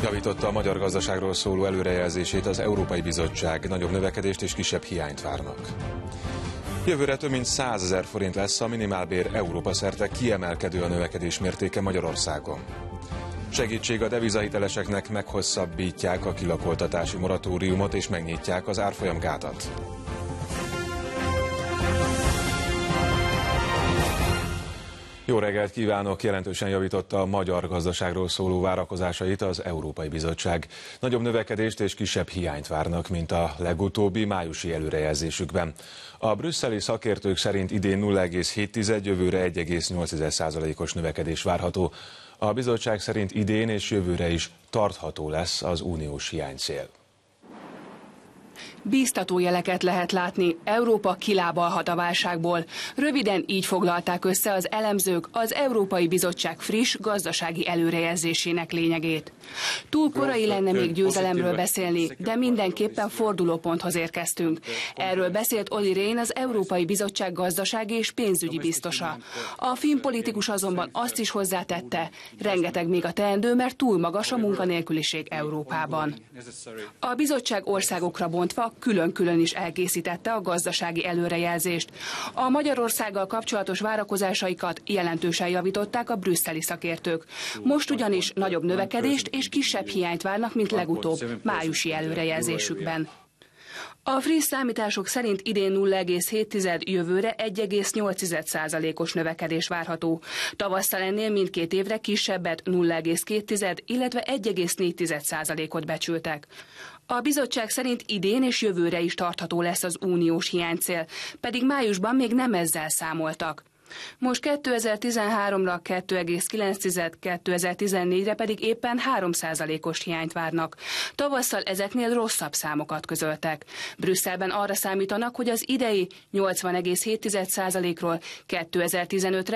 Javította a magyar gazdaságról szóló előrejelzését az Európai Bizottság, nagyobb növekedést és kisebb hiányt várnak. Jövőre több mint 100 000 forint lesz a minimálbér Európa szerte, kiemelkedő a növekedés mértéke Magyarországon. Segítség a devizahiteleseknek, meghosszabbítják a kilakoltatási moratóriumot és megnyitják az árfolyamgátat. Jó reggelt kívánok! Jelentősen javította a magyar gazdaságról szóló várakozásait az Európai Bizottság. Nagyobb növekedést és kisebb hiányt várnak, mint a legutóbbi májusi előrejelzésükben. A brüsszeli szakértők szerint idén 0,7, jövőre 1,8%-os növekedés várható. A bizottság szerint idén és jövőre is tartható lesz az uniós hiánycél. Bíztató jeleket lehet látni, Európa kilábalhat a válságból. Röviden így foglalták össze az elemzők az Európai Bizottság friss gazdasági előrejelzésének lényegét. Túl korai lenne még győzelemről beszélni, de mindenképpen fordulóponthoz érkeztünk. Erről beszélt Olli Rehn, az Európai Bizottság gazdasági és pénzügyi biztosa. A finn politikus azonban azt is hozzátette, rengeteg még a teendő, mert túl magas a munkanélküliség Európában. A bizottság országokra bontva külön-külön is elkészítette a gazdasági előrejelzést. A Magyarországgal kapcsolatos várakozásaikat jelentősen javították a brüsszeli szakértők. Most ugyanis nagyobb növekedést és kisebb hiányt várnak, mint legutóbb májusi előrejelzésükben. A friss számítások szerint idén 0,7, jövőre 1,8%-os növekedés várható. Tavasszal ennél mindkét évre kisebbet 0,2, illetve 1,4%-ot becsültek. A bizottság szerint idén és jövőre is tartható lesz az uniós hiánycél, pedig májusban még nem ezzel számoltak. Most 2013-ra 2,9, 2014-re pedig éppen 3%-os hiányt várnak. Tavasszal ezeknél rosszabb számokat közöltek. Brüsszelben arra számítanak, hogy az idei 80,7%-ról 2015-re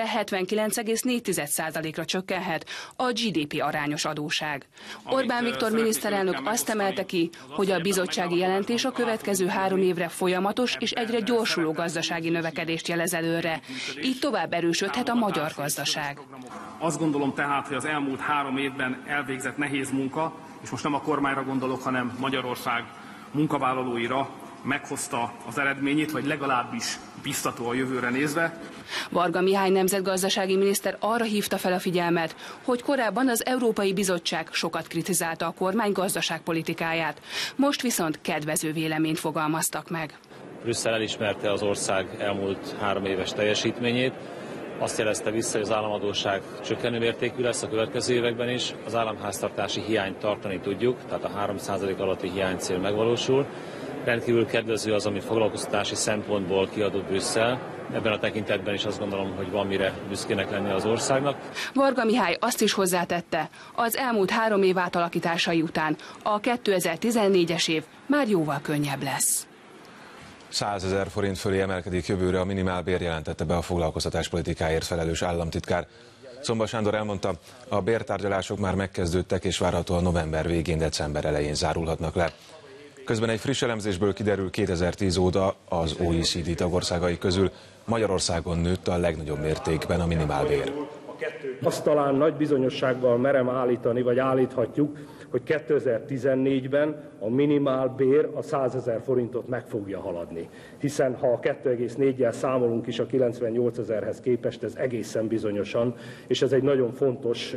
79,4%-ra csökkenhet a GDP arányos adóság. Orbán Viktor miniszterelnök azt emelte ki, hogy a bizottsági jelentés a következő 3 évre folyamatos és egyre gyorsuló gazdasági növekedést jelez előre. Így tovább erősödhet a magyar gazdaság. Azt gondolom tehát, hogy az elmúlt 3 évben elvégzett nehéz munka, és most nem a kormányra gondolok, hanem Magyarország munkavállalóira meghozta az eredményét, vagy legalábbis biztató a jövőre nézve. Varga Mihály nemzetgazdasági miniszter arra hívta fel a figyelmet, hogy korábban az Európai Bizottság sokat kritizálta a kormány gazdaságpolitikáját. Most viszont kedvező véleményt fogalmaztak meg. Brüsszel elismerte az ország elmúlt 3 éves teljesítményét. Azt jelezte vissza, hogy az államadósság csökkenő mértékű lesz a következő években is. Az államháztartási hiányt tartani tudjuk, tehát a 3% alatti hiánycél megvalósul. Rendkívül kedvező az, ami foglalkoztatási szempontból kiadott Brüsszel. Ebben a tekintetben is azt gondolom, hogy van mire büszkének lenni az országnak. Varga Mihály azt is hozzátette, az elmúlt 3 év átalakításai után a 2014-es év már jóval könnyebb lesz. 100 000 forint fölé emelkedik jövőre a minimálbér, jelentette be a foglalkoztatáspolitikáért felelős államtitkár. Szomba Sándor elmondta, a bértárgyalások már megkezdődtek, és várhatóan november végén, december elején zárulhatnak le. Közben egy friss elemzésből kiderül, 2010 óta az OECD tagországai közül Magyarországon nőtt a legnagyobb mértékben a minimálbér. Azt talán nagy bizonyossággal merem állítani, vagy állíthatjuk, hogy 2014-ben a minimálbér a 100 000 forintot meg fogja haladni. Hiszen ha a 2,4-jel számolunk is a 98 000-hez képest, ez egészen bizonyosan, és ez egy nagyon fontos,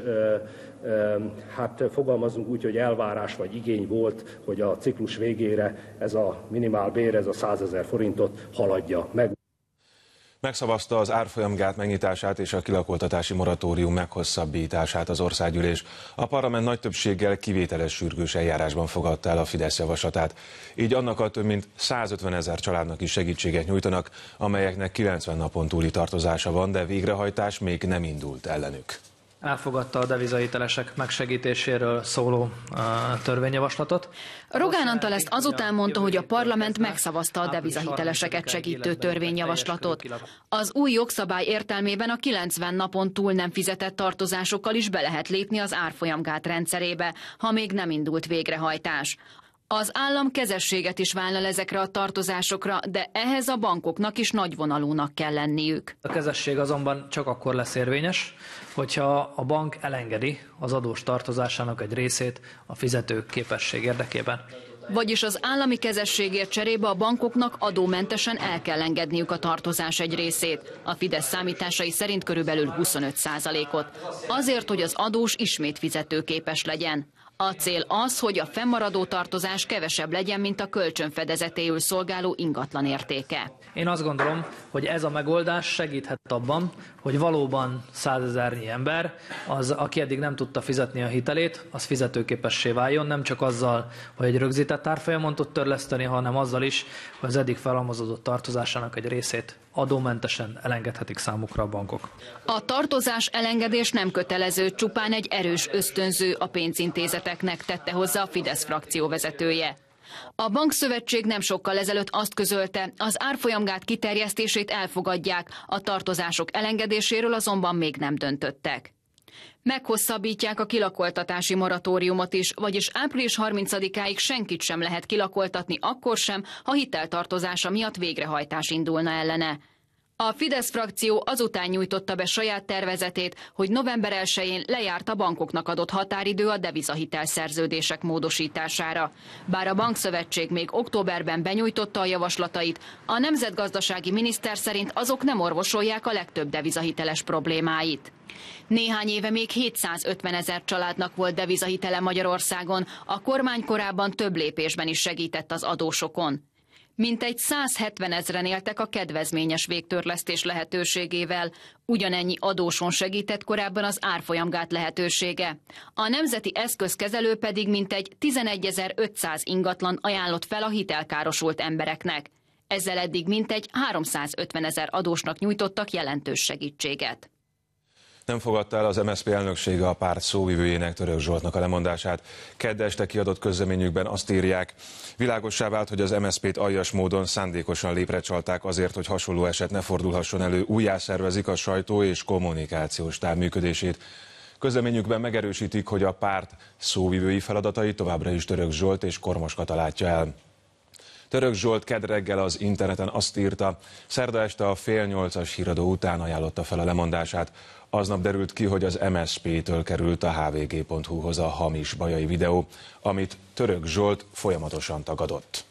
fogalmazunk úgy, hogy elvárás vagy igény volt, hogy a ciklus végére ez a minimálbér, ez a 100 000 forintot haladja meg. Megszavazta az árfolyamgát megnyitását és a kilakoltatási moratórium meghosszabbítását az országgyűlés. A parlament nagy többséggel kivételes sürgős eljárásban fogadta el a Fidesz javaslatát. Így annak a több mint 150 000 családnak is segítséget nyújtanak, amelyeknek 90 napon túli tartozása van, de végrehajtás még nem indult ellenük. Elfogadta a devizahitelesek megsegítéséről szóló törvényjavaslatot. Rogán Antal ezt azután mondta, hogy a parlament megszavazta a devizahiteleseket segítő törvényjavaslatot. Az új jogszabály értelmében a 90 napon túl nem fizetett tartozásokkal is be lehet lépni az árfolyamgát rendszerébe, ha még nem indult végrehajtás. Az állam kezességet is vállal ezekre a tartozásokra, de ehhez a bankoknak is nagyvonalúnak kell lenniük. A kezesség azonban csak akkor lesz érvényes, hogyha a bank elengedi az adós tartozásának egy részét a fizetők képesség érdekében. Vagyis az állami kezességért cserébe a bankoknak adómentesen el kell engedniük a tartozás egy részét. A Fidesz számításai szerint körülbelül 25%-ot. Azért, hogy az adós ismét fizetőképes legyen. A cél az, hogy a fennmaradó tartozás kevesebb legyen, mint a kölcsön fedezetéül szolgáló ingatlan értéke. Én azt gondolom, hogy ez a megoldás segíthet abban, hogy valóban 100 000 ember, az, aki eddig nem tudta fizetni a hitelét, az fizetőképessé váljon, nem csak azzal, hogy egy rögzített árfolyamon tud törleszteni, hanem azzal is, hogy az eddig felhalmozódott tartozásának egy részét adómentesen elengedhetik számukra a bankok. A tartozás elengedés nem kötelező, csupán egy erős ösztönző a pénzintézeteknek, tette hozzá a Fidesz frakció vezetője. A Bankszövetség nem sokkal ezelőtt azt közölte, az árfolyamgát kiterjesztését elfogadják, a tartozások elengedéséről azonban még nem döntöttek. Meghosszabbítják a kilakoltatási moratóriumot is, vagyis április 30-áig senkit sem lehet kilakoltatni, akkor sem, ha hiteltartozása miatt végrehajtás indulna ellene. A Fidesz frakció azután nyújtotta be saját tervezetét, hogy november 1-én lejárt a bankoknak adott határidő a devizahitelszerződések módosítására. Bár a Bankszövetség még októberben benyújtotta a javaslatait, a nemzetgazdasági miniszter szerint azok nem orvosolják a legtöbb devizahiteles problémáit. Néhány éve még 750 000 családnak volt devizahitele Magyarországon, a kormány korábban több lépésben is segített az adósokon. Mintegy 170 000-en éltek a kedvezményes végtörlesztés lehetőségével. Ugyanennyi adóson segített korábban az árfolyamgát lehetősége. A nemzeti eszközkezelő pedig mintegy 11 500 ingatlan ajánlott fel a hitelkárosult embereknek. Ezzel eddig mintegy 350 000 adósnak nyújtottak jelentős segítséget. Nem fogadta el az MSZP elnöksége a párt szóvivőjének, Török Zsoltnak a lemondását. Kedd este kiadott közleményükben azt írják, világossá vált, hogy az MSZP-t aljas módon szándékosan léprecsalták azért, hogy hasonló eset ne fordulhasson elő, újjászervezik a sajtó és kommunikációs táv működését. Közleményükben megerősítik, hogy a párt szóvivői feladatait továbbra is Török Zsolt és Kormos Kata látja el. Török Zsolt kedd reggel az interneten azt írta, szerda este a 7:30-as híradó után ajánlotta fel a lemondását. Aznap derült ki, hogy az MSZP-től került a hvg.hu-hoz a hamis bajai videó, amit Török Zsolt folyamatosan tagadott.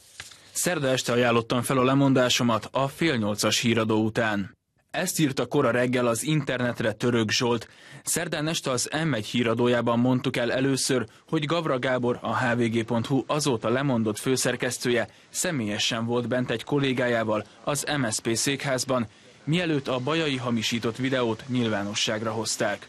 Szerda este ajánlottam fel a lemondásomat a 7:30-as híradó után. Ezt írta kora reggel az internetre Török Zsolt. Szerdán este az M1 híradójában mondtuk el először, hogy Gavra Gábor, a hvg.hu azóta lemondott főszerkesztője személyesen volt bent egy kollégájával az MSZP székházban, mielőtt a bajai hamisított videót nyilvánosságra hozták.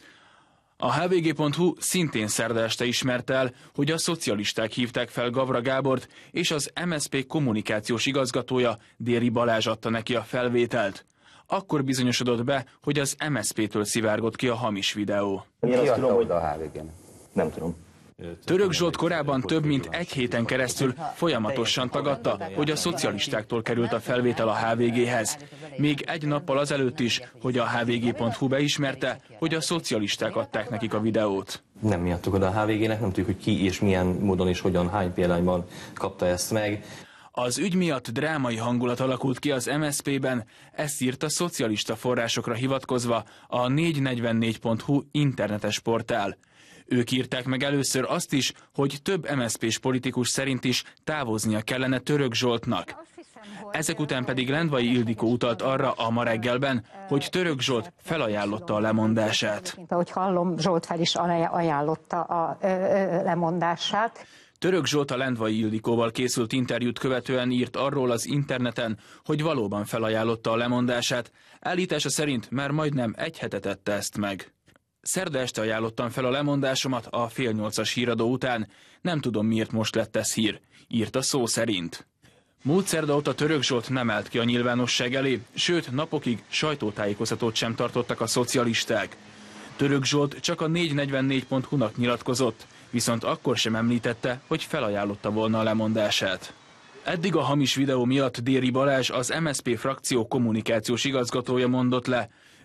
A hvg.hu szintén szerda este ismerte el, hogy a szocialisták hívták fel Gavra Gábort, és az MSZP kommunikációs igazgatója, Déri Balázs adta neki a felvételt. Akkor bizonyosodott be, hogy az MSZP-től szivárgott ki a hamis videó. Én azt tudom, hogy a HVG-n. Nem tudom. Török Zsolt korábban több mint egy héten keresztül folyamatosan tagadta, hogy a szocialistáktól került a felvétel a HVG-hez. Még egy nappal azelőtt is, hogy a hvg.hu beismerte, hogy a szocialisták adták nekik a videót. Nem miattuk oda a HVG-nek, nem tudjuk, hogy ki és milyen módon és hogyan, hány példányban kapta ezt meg. Az ügy miatt drámai hangulat alakult ki az MSZP-ben, ezt írta szocialista forrásokra hivatkozva a 444.hu internetes portál. Ők írták meg először azt is, hogy több MSZP-s politikus szerint is távoznia kellene Török Zsoltnak. Ezek után pedig Lendvai Ildikó utalt arra a Ma reggelben, hogy Török Zsolt felajánlotta a lemondását. Mint ahogy hallom, Zsolt fel is ajánlotta a lemondását. Török Zsolt a Lendvai Ildikóval készült interjút követően írt arról az interneten, hogy valóban felajánlotta a lemondását. Állítása szerint már majdnem egy hete tette ezt meg. Szerda este ajánlottam fel a lemondásomat a 7:30-as híradó után. Nem tudom, miért most lett ez hír, írta szó szerint. Múlt szerda óta Török Zsolt nem állt ki a nyilvánosság elé, sőt napokig sajtótájékoztatót sem tartottak a szocialisták. Török Zsolt csak a 444.hu-nak nyilatkozott, viszont akkor sem említette, hogy felajánlotta volna a lemondását. Eddig a hamis videó miatt Déri Balázs, az MSZP frakció kommunikációs igazgatója mondott le.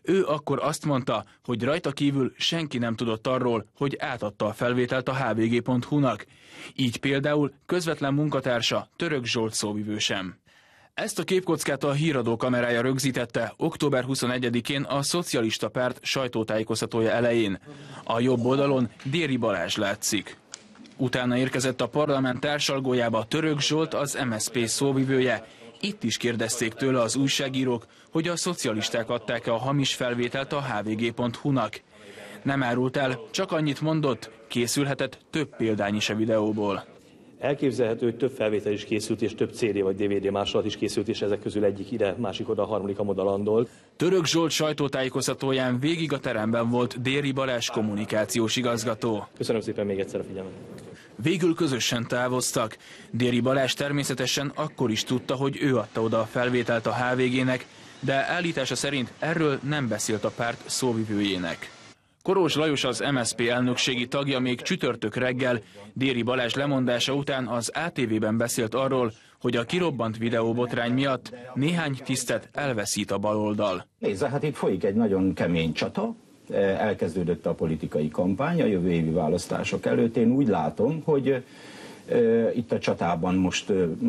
Ő akkor azt mondta, hogy rajta kívül senki nem tudott arról, hogy átadta a felvételt a hvg.hu-nak. Így például közvetlen munkatársa Török Zsolt szóvivő sem. Ezt a képkockát a híradó kamerája rögzítette október 21-én a Szocialista Párt sajtótájékoztatója elején. A jobb oldalon Déri Balázs látszik. Utána érkezett a parlament társalgójába Török Zsolt, az MSZP szóvivője. Itt is kérdezték tőle az újságírók, hogy a szocialisták adták-e a hamis felvételt a hvg.hu-nak. Nem árult el, csak annyit mondott, készülhetett több példány is a videóból. Elképzelhető, hogy több felvétel is készült, és több CD vagy DVD másolat is készült, és ezek közül egyik ide, másik oda, a harmadik a modalandol. Török Zsolt sajtótájékoztatóján végig a teremben volt Déri Balázs kommunikációs igazgató. Köszönöm szépen még egyszer a figyelmet. Végül közösen távoztak. Déri Balázs természetesen akkor is tudta, hogy ő adta oda a felvételt a HVG-nek, de állítása szerint erről nem beszélt a párt szóvivőjének. Korós Lajos, az MSZP elnökségi tagja még csütörtök reggel Déri Balázs lemondása után az ATV-ben beszélt arról, hogy a kirobbant videóbotrány miatt néhány tisztet elveszít a baloldal. Nézze, hát itt folyik egy nagyon kemény csata, elkezdődött a politikai kampány a jövő évi választások előtt. Én úgy látom, hogy itt a csatában most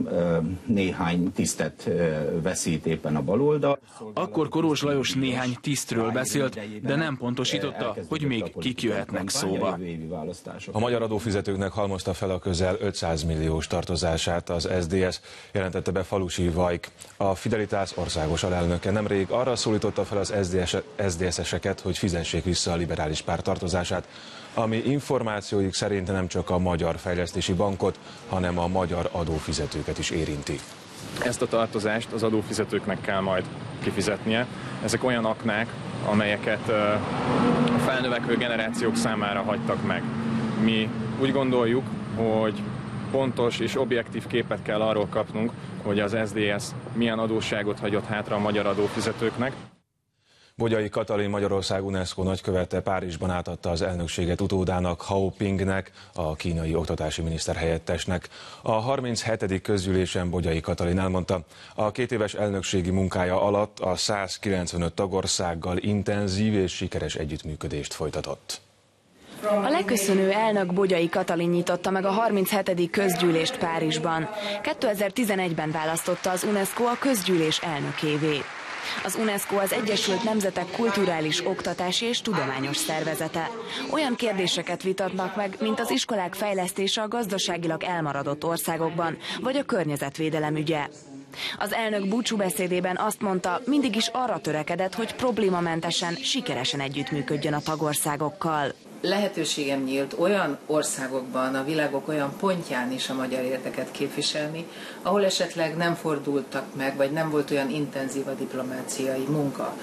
néhány tisztet veszít éppen a baloldal. Akkor Korós Lajos néhány tisztről beszélt, de nem pontosította, hogy még kik jöhetnek szóba. A magyar adófizetőknek halmozta fel a közel 500 milliós tartozását az SZDSZ, jelentette be Falusi Vajk. A Fidelitás országos alelnöke nemrég arra szólította fel az SZDSZ-eseket, hogy fizessék vissza a liberális párt tartozását, ami információik szerint nem csak a Magyar Fejlesztési Bankot, hanem a magyar adófizetőket is érinti. Ezt a tartozást az adófizetőknek kell majd kifizetnie. Ezek olyan aknák, amelyeket a felnövekvő generációk számára hagytak meg. Mi úgy gondoljuk, hogy pontos és objektív képet kell arról kapnunk, hogy az SZDSZ milyen adósságot hagyott hátra a magyar adófizetőknek. Bogyai Katalin, Magyarország UNESCO nagykövete Párizsban átadta az elnökséget utódának, Hao Pingnek, a kínai oktatási miniszter helyettesnek. A 37. közgyűlésen Bogyai Katalin elmondta, a 2 éves elnökségi munkája alatt a 195 tagországgal intenzív és sikeres együttműködést folytatott. A leköszönő elnök Bogyai Katalin nyitotta meg a 37. közgyűlést Párizsban. 2011-ben választotta az UNESCO a közgyűlés elnökévé. Az UNESCO az Egyesült Nemzetek kulturális, oktatási és tudományos szervezete. Olyan kérdéseket vitatnak meg, mint az iskolák fejlesztése a gazdaságilag elmaradott országokban, vagy a környezetvédelem ügye. Az elnök búcsúbeszédében azt mondta, mindig is arra törekedett, hogy problémamentesen, sikeresen együttműködjön a tagországokkal. Lehetőségem nyílt olyan országokban, a világok olyan pontján is a magyar érdeket képviselni, ahol esetleg nem fordultak meg, vagy nem volt olyan intenzív a diplomáciai munka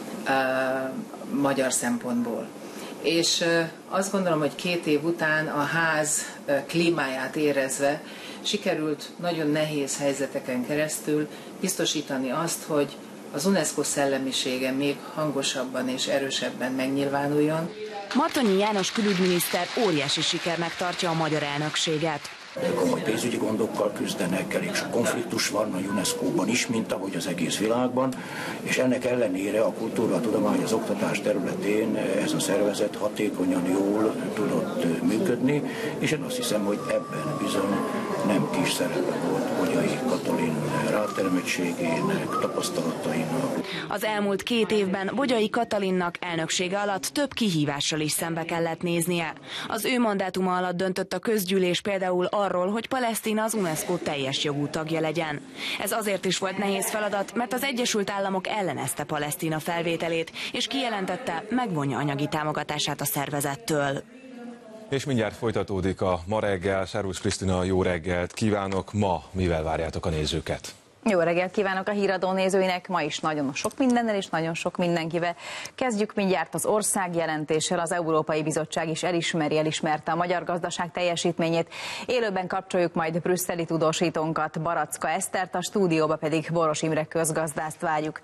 magyar szempontból. És azt gondolom, hogy 2 év után a ház klímáját érezve sikerült nagyon nehéz helyzeteken keresztül biztosítani azt, hogy az UNESCO szellemisége még hangosabban és erősebben megnyilvánuljon. Martonyi János külügyminiszter óriási sikernek tartja a magyar elnökséget. Komoly pénzügyi gondokkal küzdenek, elég sok konfliktus van a UNESCO-ban is, mint ahogy az egész világban, és ennek ellenére a kultúra, a tudomány, az oktatás területén ez a szervezet hatékonyan, jól tudott működni, és én azt hiszem, hogy ebben bizony nem kis szerepe volt Bogyai Katalin rátermettségének, tapasztalatainak. Az elmúlt 2 évben Bogyai Katalinnak elnöksége alatt több kihívással is szembe kellett néznie. Az ő mandátuma alatt döntött a közgyűlés például arról, hogy Palesztina az UNESCO teljes jogú tagja legyen. Ez azért is volt nehéz feladat, mert az Egyesült Államok ellenezte Palesztina felvételét, és kijelentette, megvonja anyagi támogatását a szervezettől. És mindjárt folytatódik a Ma reggel. Szervusz Krisztina, jó reggelt kívánok! Ma mivel várjátok a nézőket? Jó reggelt kívánok a Híradó nézőinek, ma is nagyon sok mindennel és nagyon sok mindenkivel. Kezdjük mindjárt az országjelentéssel. Az Európai Bizottság is elismerte a magyar gazdaság teljesítményét. Élőben kapcsoljuk majd brüsszeli tudósítónkat, Baracka Esztert, a stúdióba pedig Boros Imre közgazdászt várjuk.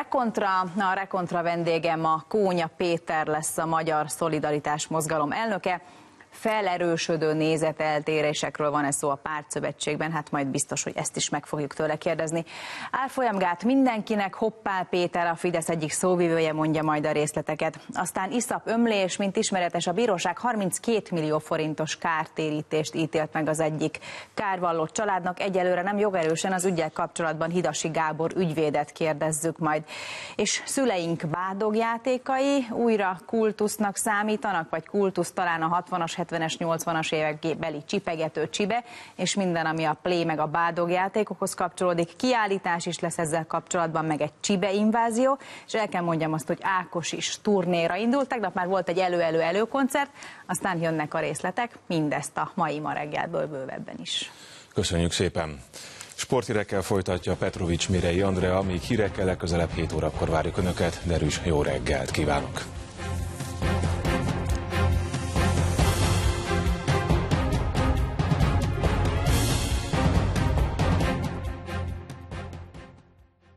A Rekontra vendége ma Kónya Péter lesz, a Magyar Szolidaritás Mozgalom elnöke. felerősödő nézeteltérésekről van ez szó a pártszövetségben, hát majd biztos, hogy ezt is meg fogjuk tőle kérdezni. Árfolyamgát mindenkinek, Hoppál Péter, a Fidesz egyik szóvivője mondja majd a részleteket. Aztán iszap ömlés, mint ismeretes, a bíróság 32 millió forintos kártérítést ítélt meg az egyik kárvallott családnak. Egyelőre nem jogerősen, az üggyel kapcsolatban Hidasi Gábor ügyvédet kérdezzük majd. És szüleink bádogjátékai újra kultusznak számítanak, vagy kultusz talán a 60-as, 70-es, 80-as évekbeli csipegető csibe, és minden, ami a play meg a bádogjátékokhoz kapcsolódik. Kiállítás is lesz ezzel kapcsolatban, meg egy csibe invázió, és el kell mondjam azt, hogy Ákos is turnéra indult. Tegnap már volt egy elő-elő-elő-koncert, aztán jönnek a részletek, mindezt a mai Ma reggelből bővebben is. Köszönjük szépen! Sporthírekkel folytatja Petrovics Mirei Andrea, míg hírekkel legközelebb 7 órakor várjuk Önöket. Derűs jó reggelt kívánok!